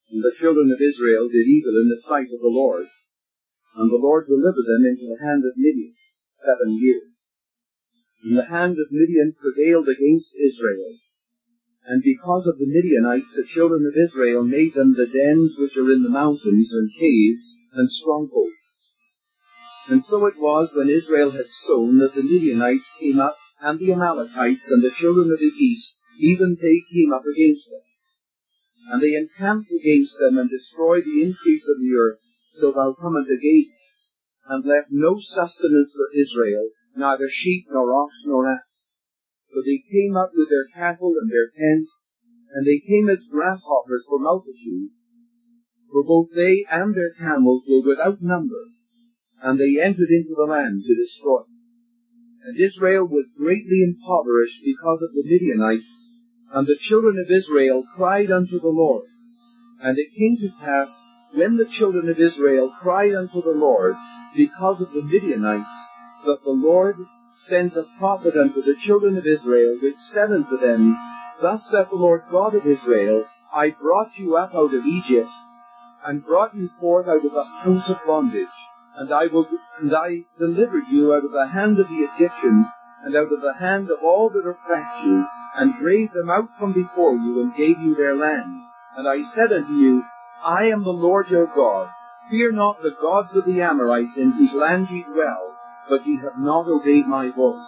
And the children of Israel did evil in the sight of the Lord, and the Lord delivered them into the hand of Midian 7 years. And the hand of Midian prevailed against Israel. And because of the Midianites, the children of Israel made them the dens which are in the mountains, and caves, and strongholds. And so it was, when Israel had sown, that the Midianites came up, and the Amalekites, and the children of the east, even they came up against them. And they encamped against them, and destroyed the increase of the earth, till thou comest again, and left no sustenance for Israel, neither sheep, nor ox, nor ass. For they came up with their cattle and their tents, and they came as grasshoppers for multitude. For both they and their camels were without number, and they entered into the land to destroy it. And Israel was greatly impoverished because of the Midianites, and the children of Israel cried unto the Lord. And it came to pass, when the children of Israel cried unto the Lord because of the Midianites, that the Lord sent a prophet unto the children of Israel, which said unto them, Thus saith the Lord God of Israel, I brought you up out of Egypt, and brought you forth out of the house of bondage, and I delivered you out of the hand of the Egyptians, and out of the hand of all that oppressed you, and drave them out from before you, and gave you their land. And I said unto you, I am the Lord your God. Fear not the gods of the Amorites, in whose land ye dwell, but ye have not obeyed my voice.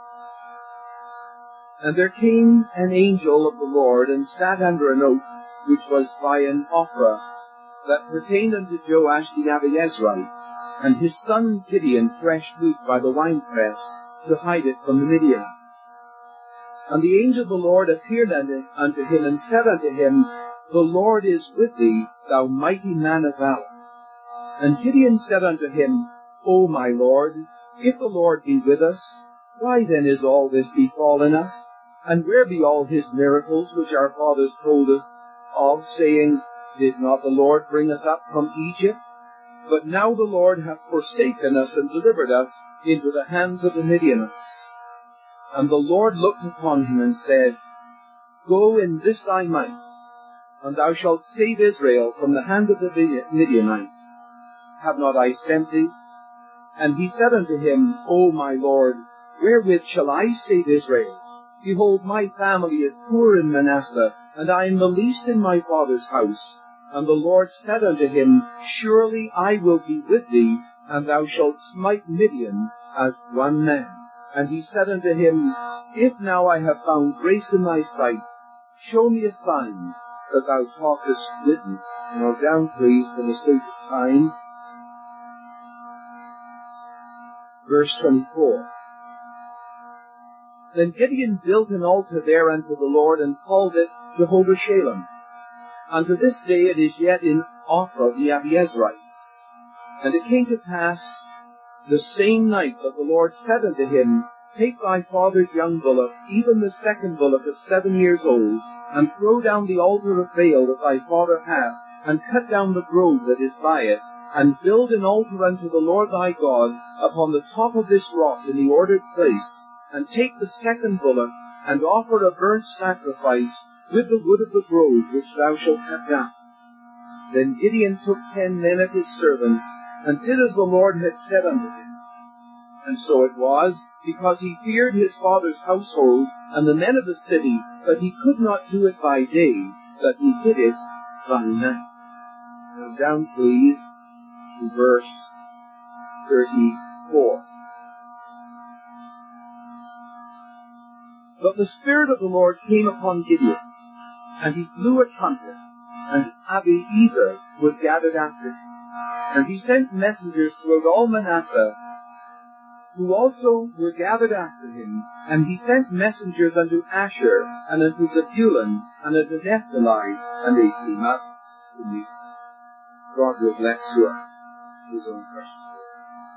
And there came an angel of the Lord, and sat under an oak, which was by an Ophrah, that pertained unto Joash the Abiezrite, and his son Gideon threshed wheat by the winepress, to hide it from the Midianites. And the angel of the Lord appeared unto him, and said unto him, The Lord is with thee, thou mighty man of valor. And Gideon said unto him, O my Lord, if the Lord be with us, why then is all this befallen us? And where be all his miracles which our fathers told us of, saying, Did not the Lord bring us up from Egypt? But now the Lord hath forsaken us, and delivered us into the hands of the Midianites. And the Lord looked upon him, and said, Go in this thy might, and thou shalt save Israel from the hand of the Midianites. Have not I sent thee? And he said unto him, O my Lord, wherewith shall I save Israel? Behold, my family is poor in Manasseh, and I am the least in my father's house. And the Lord said unto him, Surely I will be with thee, and thou shalt smite Midian as one man. And he said unto him, If now I have found grace in thy sight, show me a sign that thou talkest with me. Now down, please, for the sake of time. Verse 24. Then Gideon built an altar there unto the Lord, and called it Jehovah Shalom. Unto this day it is yet in Ophrah of the Abiezrites. And it came to pass the same night that the Lord said unto him, Take thy father's young bullock, even the second bullock of 7 years old, and throw down the altar of Baal that thy father hath, and cut down the grove that is by it, and build an altar unto the Lord thy God upon the top of this rock in the ordered place, and take the second bullock, and offer a burnt sacrifice with the wood of the grove which thou shalt cut down. Then Gideon took 10 men of his servants, and did as the Lord had said unto him. And so it was, because he feared his father's household and the men of the city, that he could not do it by day, that he did it by night. Now down, please, to verse 34. But the Spirit of the Lord came upon Gideon, and he blew a trumpet, and Abiezer was gathered after him. And he sent messengers throughout all Manasseh, who also were gathered after him. And he sent messengers unto Asher, and unto Zebulun, and unto Naphtali, and they came up to meet. God will bless you, his own precious word.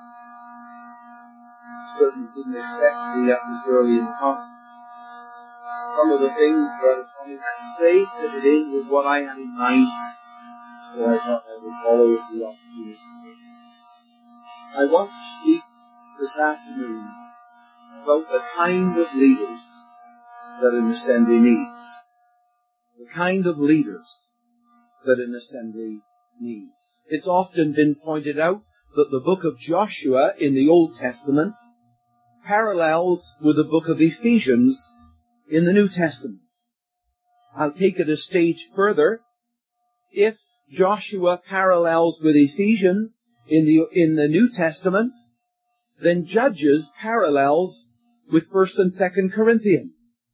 Certainly didn't expect to be up this early in the conference. Some of the things Brother Tony had to say fitted in with what I had in mind, so I thought I would follow with the opportunity. I want to speak this afternoon about the kind of leaders that an assembly needs. The kind of leaders that an assembly needs. It's often been pointed out that the book of Joshua in the Old Testament parallels with the book of Ephesians in the New Testament. I'll take it a stage further. If Joshua parallels with Ephesians in the New Testament, then Judges parallels with 1st and 2nd Corinthians.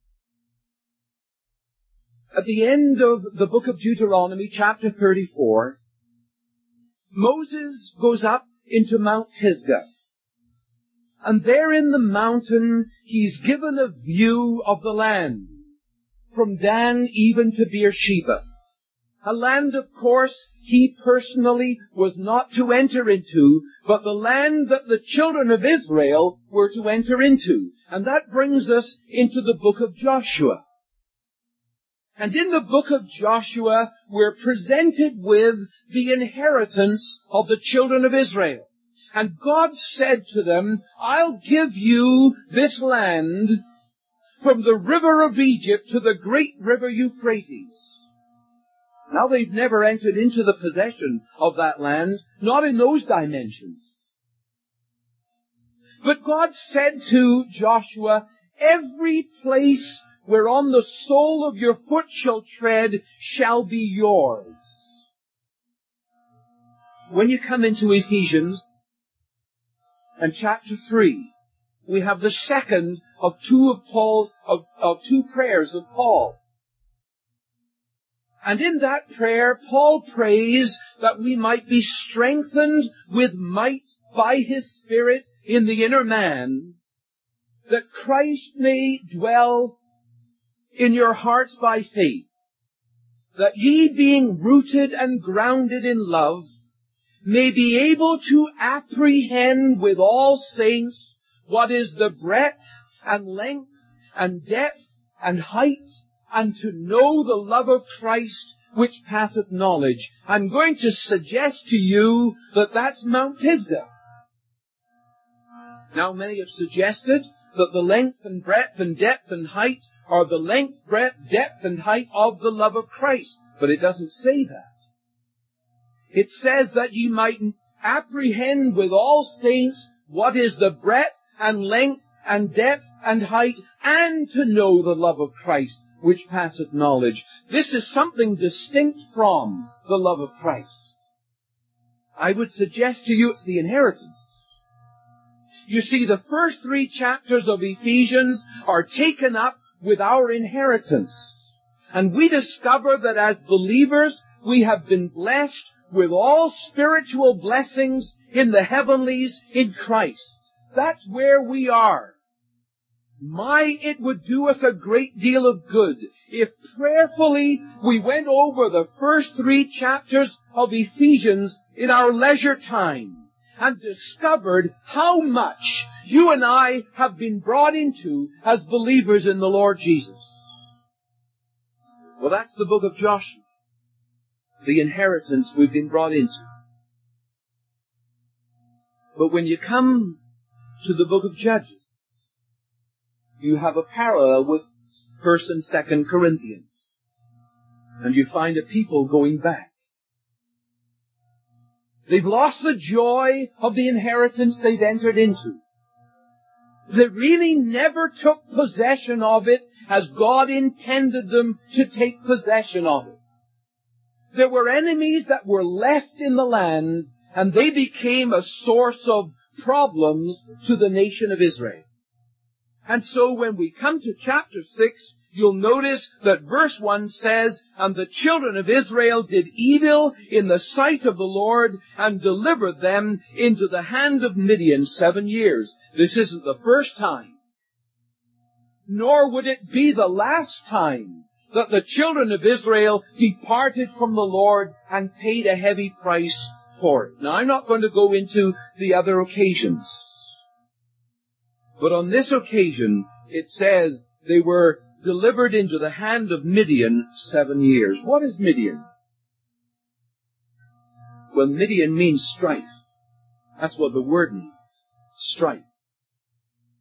At the end of the book of Deuteronomy, chapter 34, Moses goes up into Mount Pisgah. And there in the mountain, he's given a view of the land, from Dan even to Beersheba. A land, of course, he personally was not to enter into, but the land that the children of Israel were to enter into. And that brings us into the book of Joshua. And in the book of Joshua, we're presented with the inheritance of the children of Israel. And God said to them, I'll give you this land from the river of Egypt to the great river Euphrates. Now they've never entered into the possession of that land, not in those dimensions. But God said to Joshua, every place whereon the sole of your foot shall tread shall be yours. When you come into Ephesians and chapter 3, we have the second of two prayers of Paul. And in that prayer, Paul prays that we might be strengthened with might by His Spirit in the inner man, that Christ may dwell in your hearts by faith, that ye being rooted and grounded in love, may be able to apprehend with all saints what is the breadth and length and depth and height, and to know the love of Christ which passeth knowledge. I'm going to suggest to you that that's Mount Pisgah. Now many have suggested that the length and breadth and depth and height are the length, breadth, depth and height of the love of Christ. But it doesn't say that. It says that ye might apprehend with all saints what is the breadth and length and depth and height, and to know the love of Christ which passeth knowledge. This is something distinct from the love of Christ. I would suggest to you it's the inheritance. You see, the first 3 chapters of Ephesians are taken up with our inheritance. And we discover that as believers, we have been blessed with all spiritual blessings in the heavenlies in Christ. That's where we are. It would do us a great deal of good if prayerfully we went over the first 3 chapters of Ephesians in our leisure time and discovered how much you and I have been brought into as believers in the Lord Jesus. Well, that's the book of Joshua, the inheritance we've been brought into. But when you come to the book of Judges, you have a parallel with 1st and 2nd Corinthians. And you find a people going back. They've lost the joy of the inheritance they've entered into. They really never took possession of it as God intended them to take possession of it. There were enemies that were left in the land, and they became a source of problems to the nation of Israel. And so when we come to chapter 6, you'll notice that verse 1 says, and the children of Israel did evil in the sight of the Lord, and delivered them into the hand of Midian 7 years. This isn't the first time, nor would it be the last time that the children of Israel departed from the Lord and paid a heavy price for it. Now, I'm not going to go into the other occasions. But on this occasion, it says they were delivered into the hand of Midian 7 years. What is Midian? Well, Midian means strife. That's what the word means. Strife.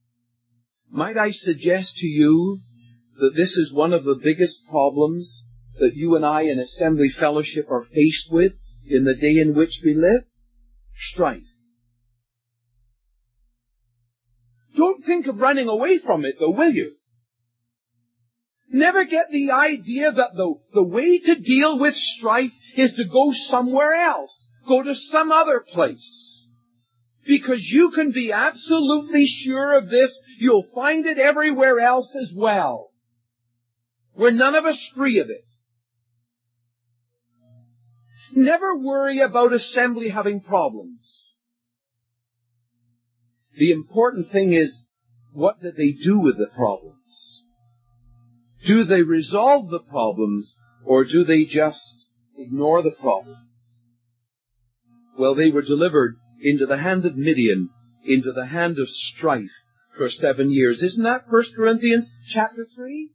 Might I suggest to you that this is one of the biggest problems that you and I in Assembly Fellowship are faced with in the day in which we live? Strife. Don't think of running away from it, though, will you? Never get the idea that the way to deal with strife is to go somewhere else. Go to some other place. Because you can be absolutely sure of this, you'll find it everywhere else as well. We're none of us free of it. Never worry about Assembly having problems. The important thing is, what do they do with the problems? Do they resolve the problems, or do they just ignore the problems? Well, they were delivered into the hand of Midian, into the hand of strife for 7 years. Isn't that 1 Corinthians chapter 3?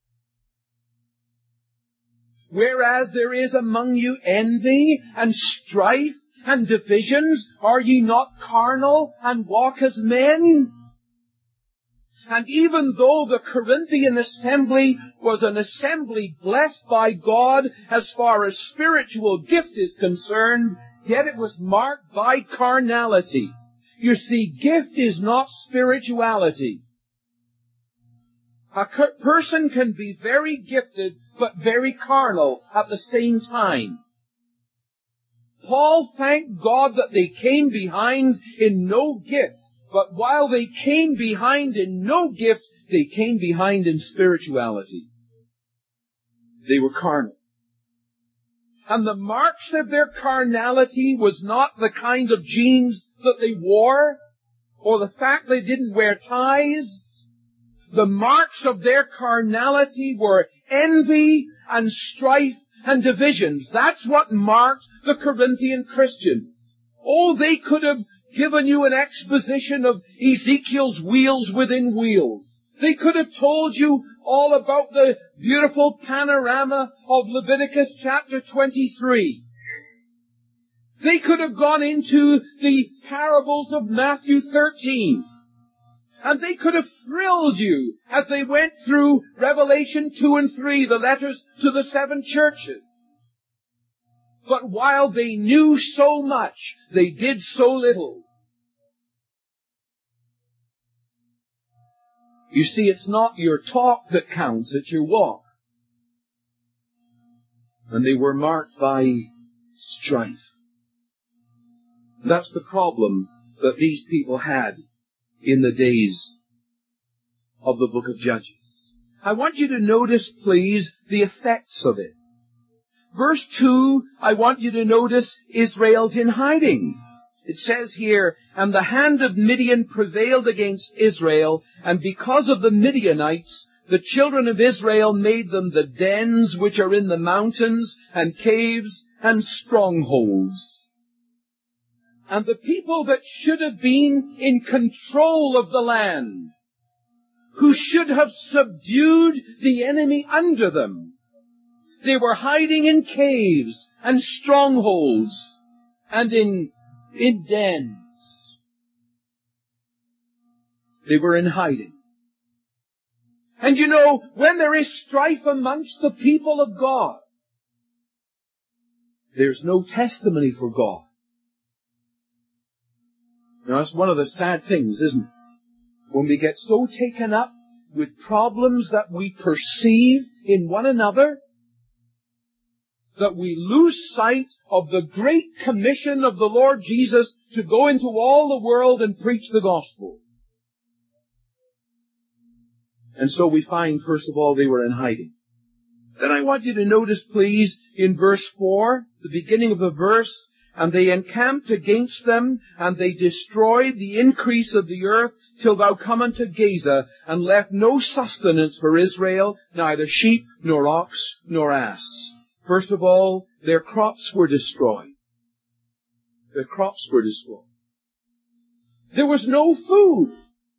Whereas there is among you envy and strife and divisions, are ye not carnal and walk as men? And even though the Corinthian assembly was an assembly blessed by God as far as spiritual gift is concerned, yet it was marked by carnality. You see, gift is not spirituality. A person can be very gifted, but very carnal at the same time. Paul thanked God that they came behind in no gift, but while they came behind in no gift, they came behind in spirituality. They were carnal. And the marks of their carnality was not the kind of jeans that they wore, or the fact they didn't wear ties. The marks of their carnality were envy and strife and divisions. That's what marked the Corinthian Christians. Oh, they could have given you an exposition of Ezekiel's wheels within wheels. They could have told you all about the beautiful panorama of Leviticus chapter 23. They could have gone into the parables of Matthew 13. And they could have thrilled you as they went through Revelation 2 and 3, the letters to the 7 churches. But while they knew so much, they did so little. You see, it's not your talk that counts, it's your walk. And they were marked by strife. That's the problem that these people had in the days of the book of Judges. I want you to notice, please, the effects of it. Verse 2, I want you to notice Israel's in hiding. It says here, and the hand of Midian prevailed against Israel, and because of the Midianites, the children of Israel made them the dens which are in the mountains, and caves, and strongholds. And the people that should have been in control of the land, who should have subdued the enemy under them, they were hiding in caves and strongholds and in dens. They were in hiding. And you know, when there is strife amongst the people of God, there's no testimony for God. Now, that's one of the sad things, isn't it? When we get so taken up with problems that we perceive in one another, that we lose sight of the great commission of the Lord Jesus to go into all the world and preach the gospel. And so we find, first of all, they were in hiding. Then I want you to notice, please, in verse 4, the beginning of the verse, and they encamped against them, and they destroyed the increase of the earth, till thou come unto Gaza, and left no sustenance for Israel, neither sheep, nor ox, nor ass. First of all, their crops were destroyed. Their crops were destroyed. There was no food.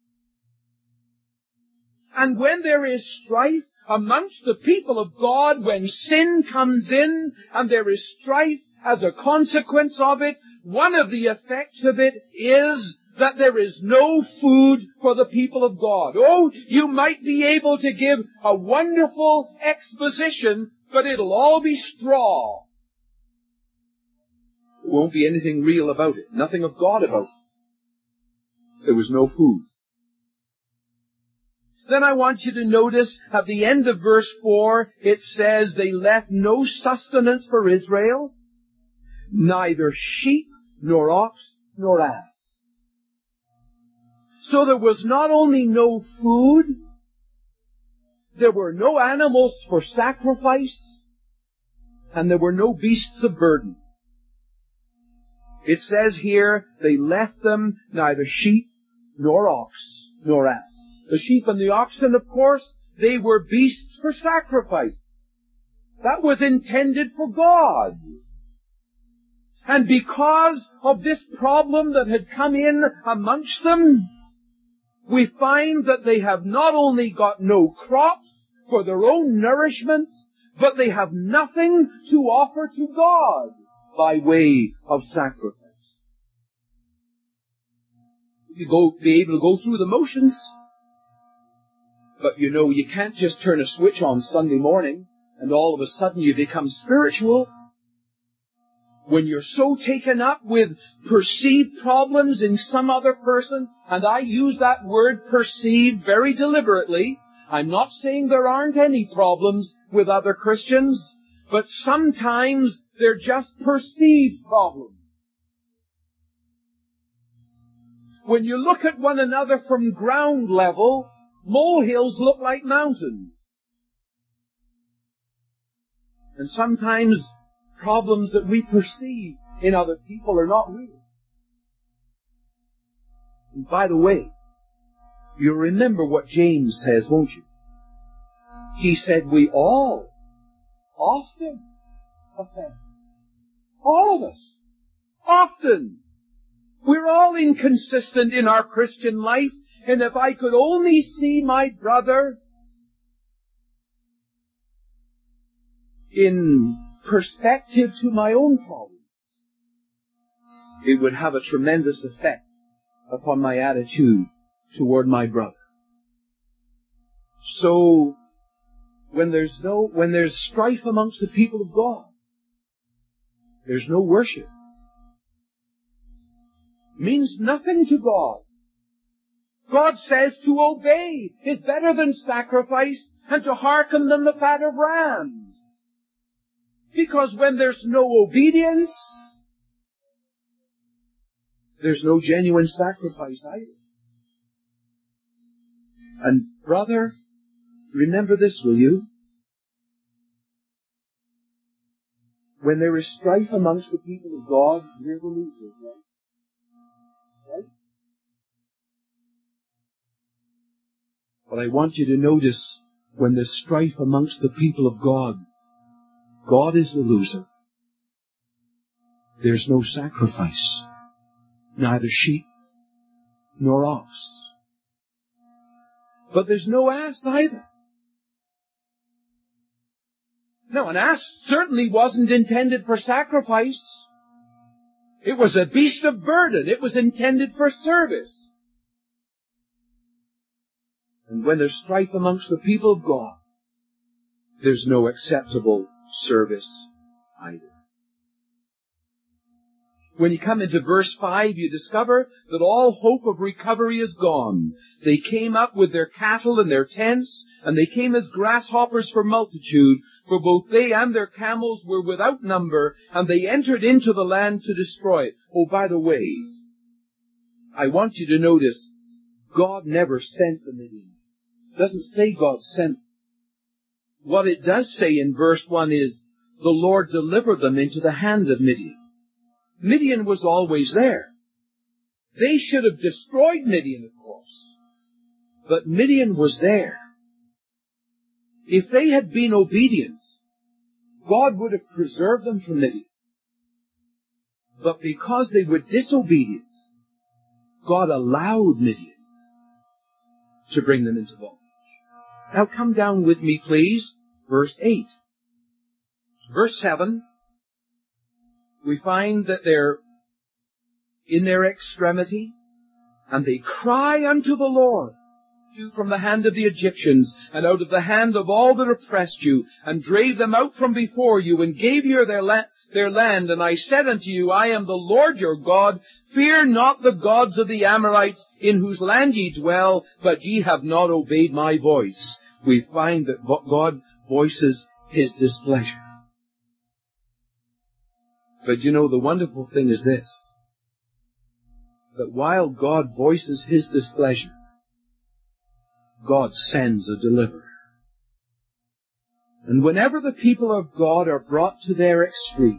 And when there is strife amongst the people of God, when sin comes in and there is strife as a consequence of it, one of the effects of it is that there is no food for the people of God. Oh, you might be able to give a wonderful exposition but it'll all be straw. There won't be anything real about it, nothing of God about it. There was no food. Then I want you to notice at the end of verse 4, it says they left no sustenance for Israel, neither sheep, nor ox, nor ass. So there was not only no food, there were no animals for sacrifice, and there were no beasts of burden. It says here, they left them neither sheep, nor ox, nor ass. The sheep and the oxen, of course, they were beasts for sacrifice. That was intended for God. And because of this problem that had come in amongst them, we find that they have not only got no crops for their own nourishment, but they have nothing to offer to God by way of sacrifice. You be able to go through the motions. But you know, you can't just turn a switch on Sunday morning and all of a sudden you become spiritual. When you're so taken up with perceived problems in some other person, and I use that word perceived very deliberately. I'm not saying there aren't any problems with other Christians, but sometimes they're just perceived problems. When you look at one another from ground level, molehills look like mountains. And sometimes problems that we perceive in other people are not real. And by the way, you remember what James says, won't you? He said we all often offend. All of us. Often. We're all inconsistent in our Christian life, and if I could only see my brother in perspective to my own problems, it would have a tremendous effect upon my attitude toward my brother. So, when there's strife amongst the people of God, there's no worship. It means nothing to God. God says to obey is better than sacrifice, and to hearken than the fat of rams. Because when there's no obedience, there's no genuine sacrifice either. And brother, remember this, will you? When there is strife amongst the people of God, we're the losers, right? Right? But I want you to notice, when there's strife amongst the people of God, God is the loser. There's no sacrifice, neither sheep nor ox. But there's no ass either. Now, an ass certainly wasn't intended for sacrifice. It was a beast of burden. It was intended for service. And when there's strife amongst the people of God, there's no acceptable service either. When you come into verse 5, you discover that all hope of recovery is gone. They came up with their cattle and their tents, and they came as grasshoppers for multitude, for both they and their camels were without number, and they entered into the land to destroy it. Oh, by the way, I want you to notice, God never sent the Midianites. It doesn't say God sent. What it does say in verse 1 is, the Lord delivered them into the hand of Midian. Midian was always there. They should have destroyed Midian, of course. But Midian was there. If they had been obedient, God would have preserved them from Midian. But because they were disobedient, God allowed Midian to bring them into bondage. Now come down with me, please. Verse 8. Verse 7. We find that they're in their extremity, and they cry unto the Lord you from the hand of the Egyptians, and out of the hand of all that oppressed you, and drave them out from before you, and gave you their land. And I said unto you, I am the Lord your God. Fear not the gods of the Amorites, in whose land ye dwell, but ye have not obeyed my voice. We find that God voices his displeasure. But you know, the wonderful thing is this, that while God voices his displeasure, God sends a deliverer. And whenever the people of God are brought to their extreme,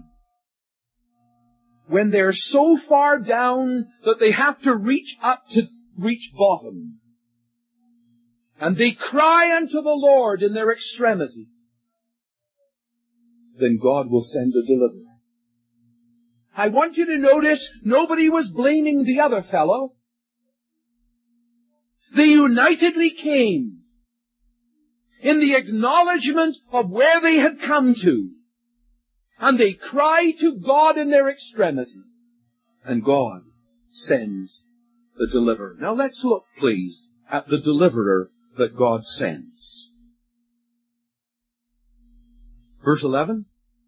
when they're so far down that they have to reach up to reach bottom, and they cry unto the Lord in their extremity, then God will send a deliverer. I want you to notice nobody was blaming the other fellow. They unitedly came in the acknowledgement of where they had come to, and they cry to God in their extremity, and God sends the deliverer. Now let's look, please, at the deliverer that God sends. Verse 11.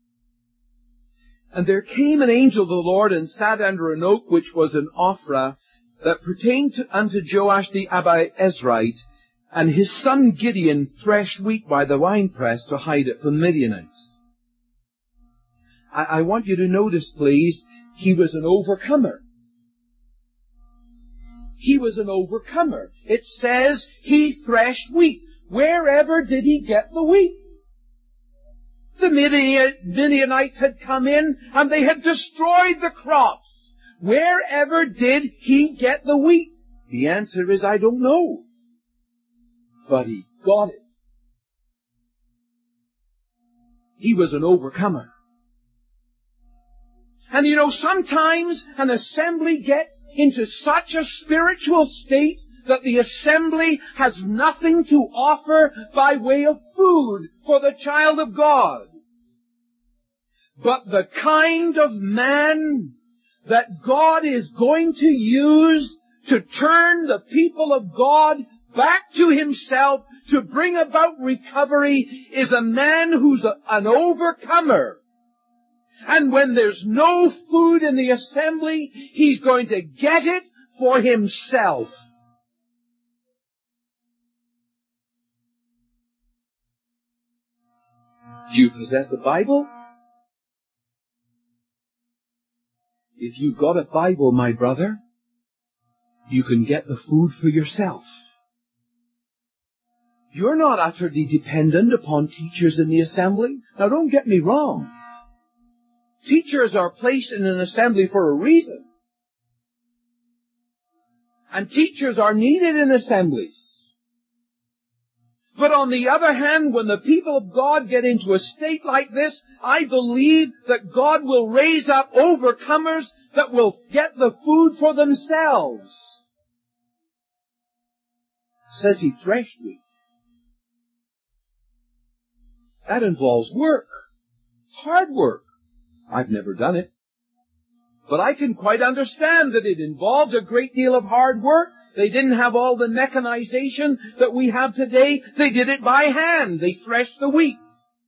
And there came an angel of the Lord, and sat under an oak which was in Ophrah, that pertained unto Joash the Abiezrite, and his son Gideon threshed wheat by the winepress to hide it from the Midianites. I want you to notice, please, he was an overcomer. He was an overcomer. It says he threshed wheat. Wherever did he get the wheat? The Midianites had come in and they had destroyed the crops. Wherever did he get the wheat? The answer is, I don't know. But he got it. He was an overcomer. And you know, sometimes an assembly gets into such a spiritual state that the assembly has nothing to offer by way of food for the child of God. But the kind of man that God is going to use to turn the people of God back to himself, to bring about recovery, is a man who's an overcomer. And when there's no food in the assembly, he's going to get it for himself. Do you possess a Bible? If you've got a Bible, my brother, you can get the food for yourself. You're not utterly dependent upon teachers in the assembly. Now, don't get me wrong. Teachers are placed in an assembly for a reason. And teachers are needed in assemblies. But on the other hand, when the people of God get into a state like this, I believe that God will raise up overcomers that will get the food for themselves. It says he threshed wheat. That involves work. Hard work. I've never done it. But I can quite understand that it involves a great deal of hard work. They didn't have all the mechanization that we have today. They did it by hand. They threshed the wheat.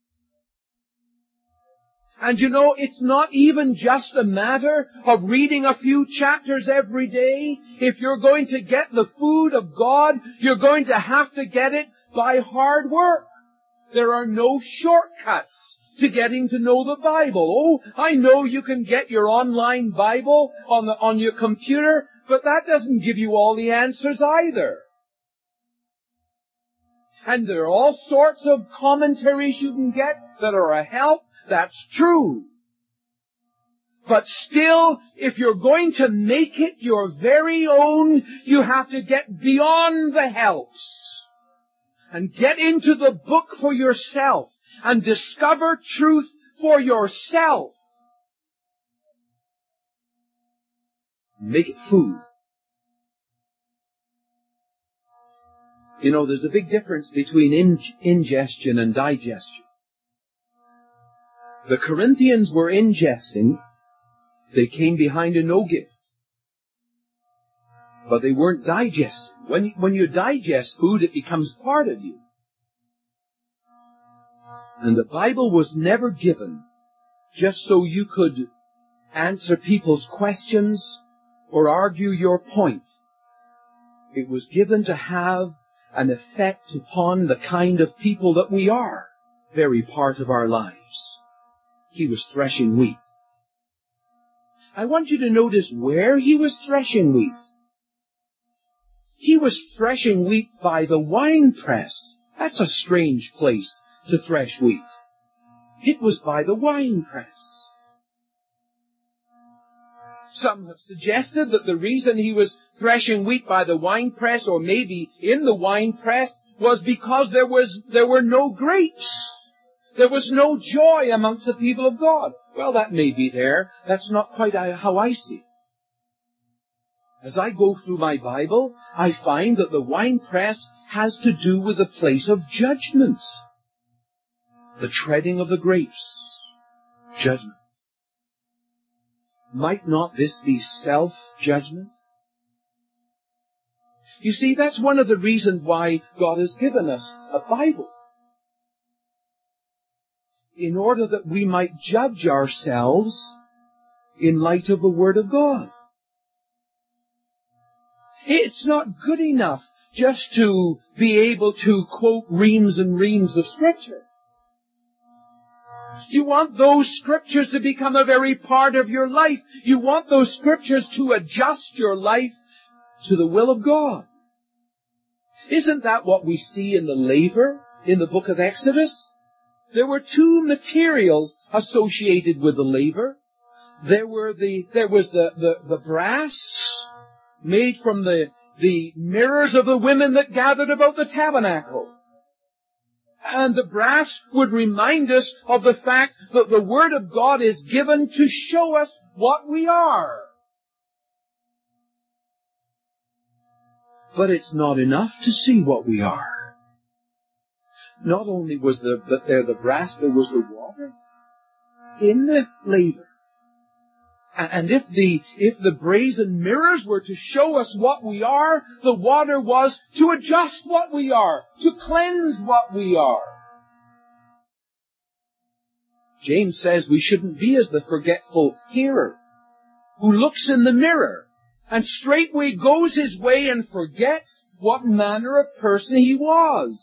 And you know, it's not even just a matter of reading a few chapters every day. If you're going to get the food of God, you're going to have to get it by hard work. There are no shortcuts to getting to know the Bible. Oh, I know you can get your online Bible on your computer, but that doesn't give you all the answers either. And there are all sorts of commentaries you can get that are a help. That's true. But still, if you're going to make it your very own, you have to get beyond the helps and get into the book for yourself and discover truth for yourself. Make it food. You know, there's a big difference between ingestion and digestion. The Corinthians were ingesting. They came behind a no gift. but they weren't digesting. When you digest food, it becomes part of you. And the Bible was never given just so you could answer people's questions or argue your point. It was given to have an effect upon the kind of people that we are, very part of our lives. He was threshing wheat. I want you to notice where he was threshing wheat. He was threshing wheat by the winepress. That's a strange place to thresh wheat. It was by the winepress. Some have suggested that the reason he was threshing wheat by the winepress, or maybe in the winepress, was because there were no grapes. There was no joy amongst the people of God. Well, that may be there. That's not quite how I see it. As I go through my Bible, I find that the winepress has to do with the place of judgment. The treading of the grapes. Judgment. Might not this be self-judgment? You see, that's one of the reasons why God has given us a Bible. In order that we might judge ourselves in light of the Word of God. It's not good enough just to be able to quote reams and reams of Scripture. You want those Scriptures to become a very part of your life. You want those Scriptures to adjust your life to the will of God. Isn't that what we see in the laver in the book of Exodus? There were two materials associated with the laver. There was the brass made from the mirrors of the women that gathered about the tabernacle. And the brass would remind us of the fact that the Word of God is given to show us what we are. But it's not enough to see what we are. Not only was there the brass, there was the water in the laver. And if the brazen mirrors were to show us what we are, the water was to adjust what we are, to cleanse what we are. James says we shouldn't be as the forgetful hearer, who looks in the mirror and straightway goes his way and forgets what manner of person he was.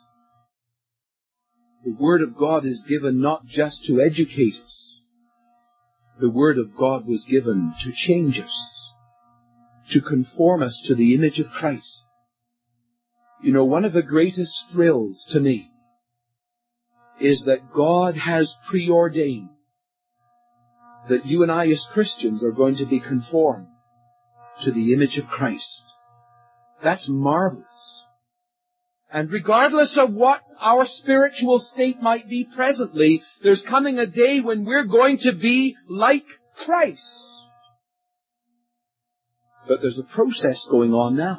The Word of God is given not just to educate us. The Word of God was given to change us, to conform us to the image of Christ. You know, one of the greatest thrills to me is that God has preordained that you and I as Christians are going to be conformed to the image of Christ. That's marvelous. And regardless of what our spiritual state might be presently, there's coming a day when we're going to be like Christ. But there's a process going on now.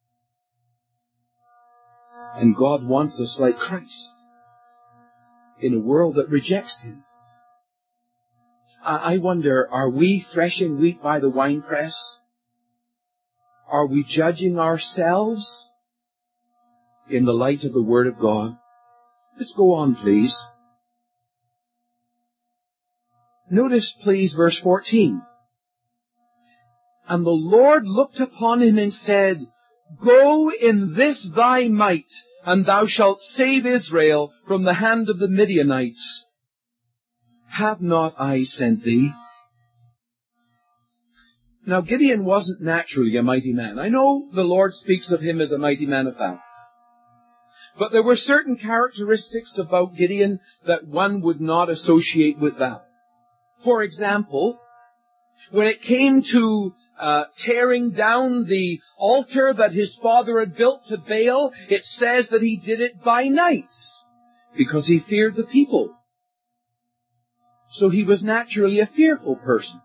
And God wants us like Christ in a world that rejects Him. I wonder, are we threshing wheat by the winepress? Are we judging ourselves in the light of the Word of God? Let's go on, please. Notice, please, verse 14. And the Lord looked upon him and said, Go in this thy might, and thou shalt save Israel from the hand of the Midianites. Have not I sent thee? Now, Gideon wasn't naturally a mighty man. I know the Lord speaks of him as a mighty man of valor. But there were certain characteristics about Gideon that one would not associate with valor. For example, when it came to tearing down the altar that his father had built to Baal, it says that he did it by night because he feared the people. So he was naturally a fearful person.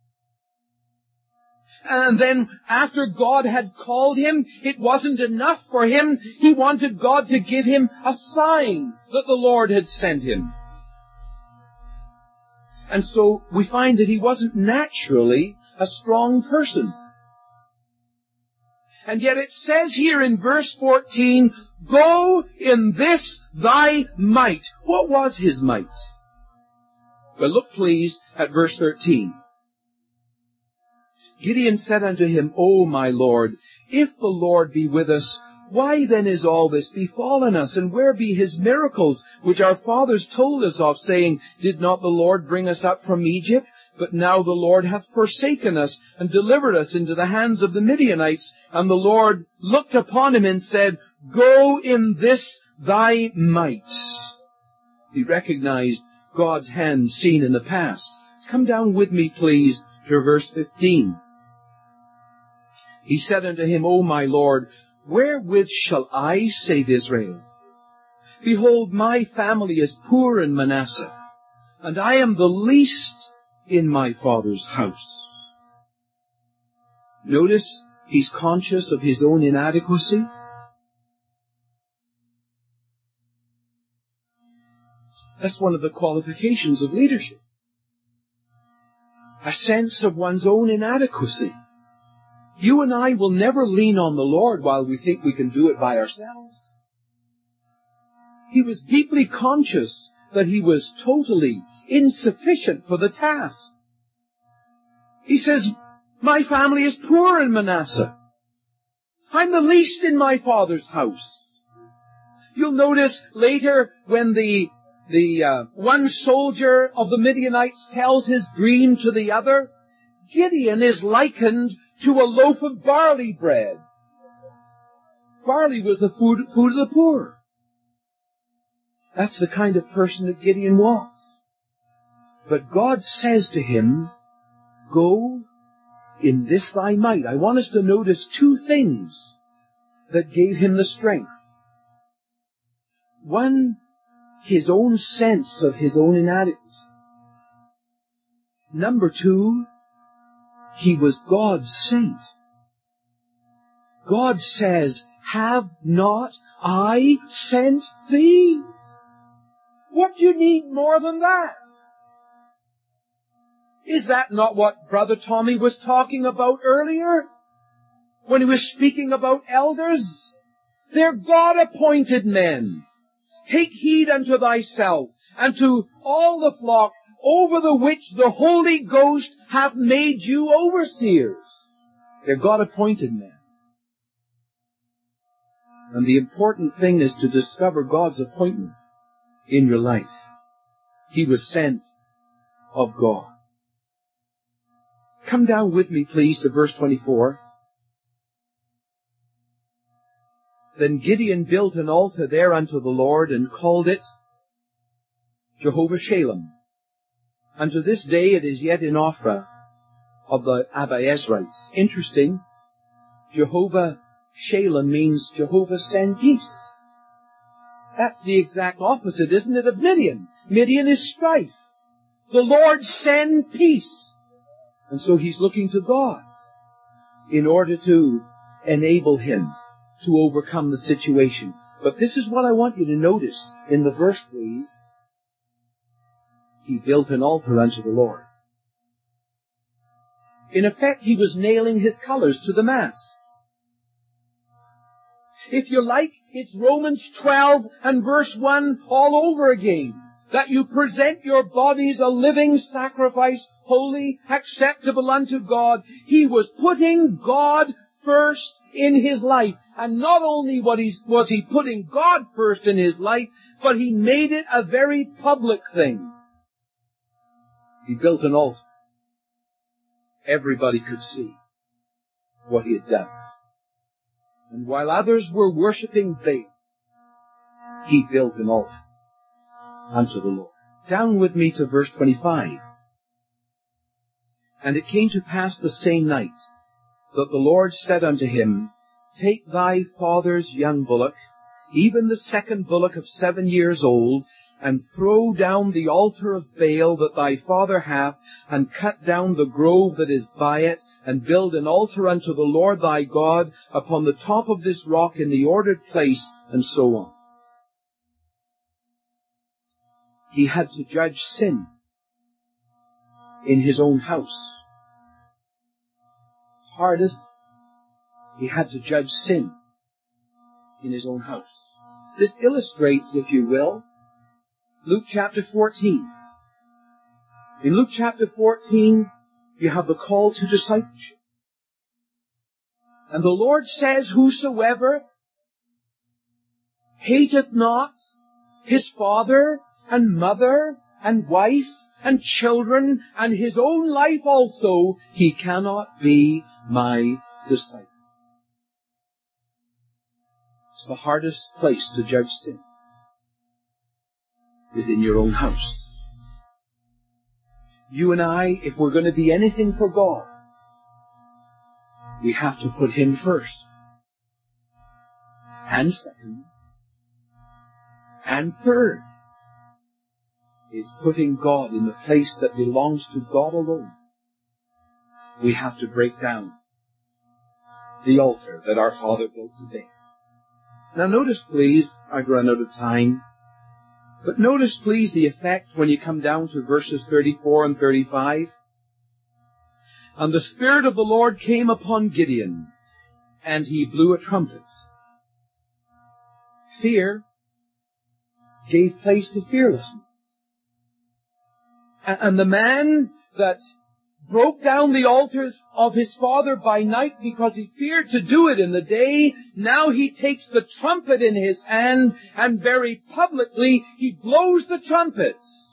And then after God had called him, it wasn't enough for him. He wanted God to give him a sign that the Lord had sent him. And so we find that he wasn't naturally a strong person. And yet it says here in verse 14, go in this thy might. What was his might? Well, look please at verse 13. Gideon said unto him, O my Lord, if the Lord be with us, why then is all this befallen us? And where be his miracles, which our fathers told us of, saying, did not the Lord bring us up from Egypt? But now the Lord hath forsaken us, and delivered us into the hands of the Midianites. And the Lord looked upon him and said, go in this thy might. He recognized God's hand seen in the past. Come down with me, please, to verse 15. He said unto him, O my Lord, wherewith shall I save Israel? Behold, my family is poor in Manasseh, and I am the least in my father's house. Notice, he's conscious of his own inadequacy. That's one of the qualifications of leadership. A sense of one's own inadequacy. You and I will never lean on the Lord while we think we can do it by ourselves. He was deeply conscious that he was totally insufficient for the task. He says, my family is poor in Manasseh. I'm the least in my father's house. You'll notice later when the one soldier of the Midianites tells his dream to the other, Gideon is likened to a loaf of barley bread. Barley was the food of the poor. That's the kind of person that Gideon was. But God says to him, go in this thy might. I want us to notice two things that gave him the strength. One, his own sense of his own inadequacy. Number two, he was God's saint. God says, have not I sent thee? What do you need more than that? Is that not what Brother Tommy was talking about earlier? When he was speaking about elders? They're God-appointed men. Take heed unto thyself, and to all the flock over the which the Holy Ghost hath made you overseers. They're God-appointed men. And the important thing is to discover God's appointment in your life. He was sent of God. Come down with me, please, to verse 24. Then Gideon built an altar there unto the Lord, and called it Jehovah Shalom. Unto this day it is yet in Ophrah of the Abiezrites. Interesting. Jehovah Shalom means Jehovah send peace. That's the exact opposite, isn't it, of Midian? Midian is strife. The Lord send peace. And so he's looking to God in order to enable him to overcome the situation. But this is what I want you to notice in the verse, please. He built an altar unto the Lord. In effect, he was nailing his colors to the mast. If you like, it's Romans 12 and verse 1 all over again. That you present your bodies a living sacrifice, holy, acceptable unto God. He was putting God first in his life. And not only was he putting God first in his life, but he made it a very public thing. He built an altar. Everybody could see what he had done. And while others were worshipping Baal, he built an altar unto the Lord. Down with me to verse 25. And it came to pass the same night that the Lord said unto him, Take thy father's young bullock, even the second bullock of 7 years old, and throw down the altar of Baal that thy father hath, and cut down the grove that is by it, and build an altar unto the Lord thy God upon the top of this rock in the ordered place, and so on. He had to judge sin in his own house. It's hard, isn't it? He had to judge sin in his own house. This illustrates, if you will, Luke chapter 14. In Luke chapter 14, you have the call to discipleship. And the Lord says, whosoever hateth not his father and mother and wife and children and his own life also, he cannot be my disciple. It's the hardest place to judge sin, is in your own house. You and I, if we're going to be anything for God, we have to put Him first. And second. And third is putting God in the place that belongs to God alone. We have to break down the altar that our Father built today. Now notice please, I've run out of time, but notice please the effect when you come down to verses 34 and 35. And the Spirit of the Lord came upon Gideon, and he blew a trumpet. Fear gave place to fearlessness. And the man that broke down the altars of his father by night because he feared to do it in the day, now he takes the trumpet in his hand and very publicly he blows the trumpet.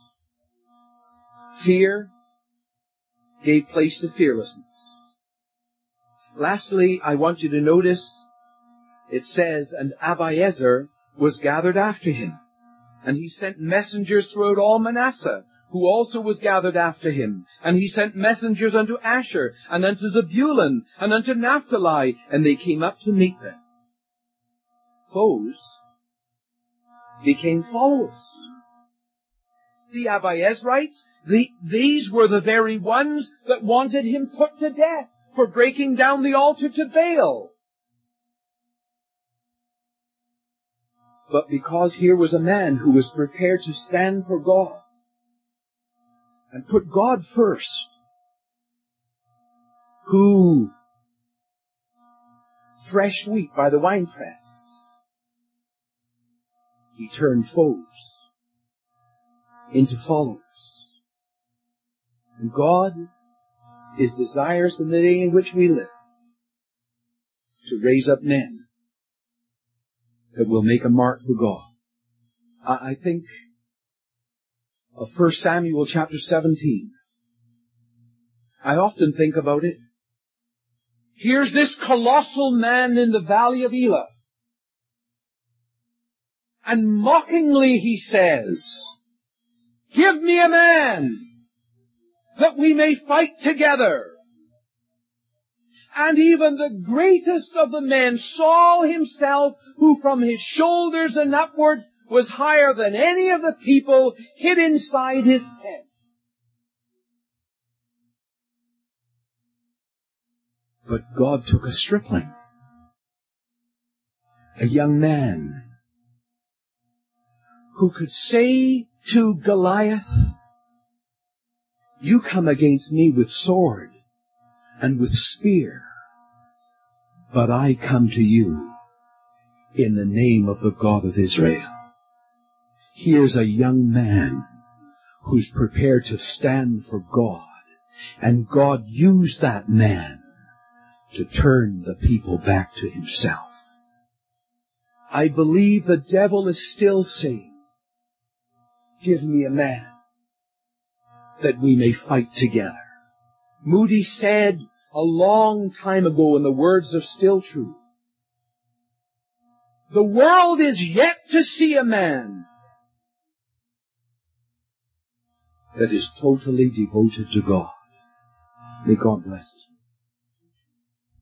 Fear gave place to fearlessness. Lastly, I want you to notice, it says, and Abiezer was gathered after him, and he sent messengers throughout all Manasseh, who also was gathered after him. And he sent messengers unto Asher, and unto Zebulun, and unto Naphtali, and they came up to meet them. Foes became followers. The Abiezrites, these were the very ones that wanted him put to death for breaking down the altar to Baal. But because here was a man who was prepared to stand for God, and put God first, who threshed wheat by the winepress, he turned foes into followers. And God is desirous in the day in which we live to raise up men that will make a mark for God. I think of 1 Samuel chapter 17. I often think about it. Here's this colossal man in the valley of Elah. And mockingly he says, give me a man that we may fight together. And even the greatest of the men, Saul himself, who from his shoulders and upward was higher than any of the people, hid inside his tent. But God took a stripling, a young man, who could say to Goliath, you come against me with sword and with spear, but I come to you in the name of the God of Israel. Here's a young man who's prepared to stand for God. And God used that man to turn the people back to Himself. I believe the devil is still saying, give me a man that we may fight together. Moody said a long time ago, and the words are still true, the world is yet to see a man that is totally devoted to God. May God bless us.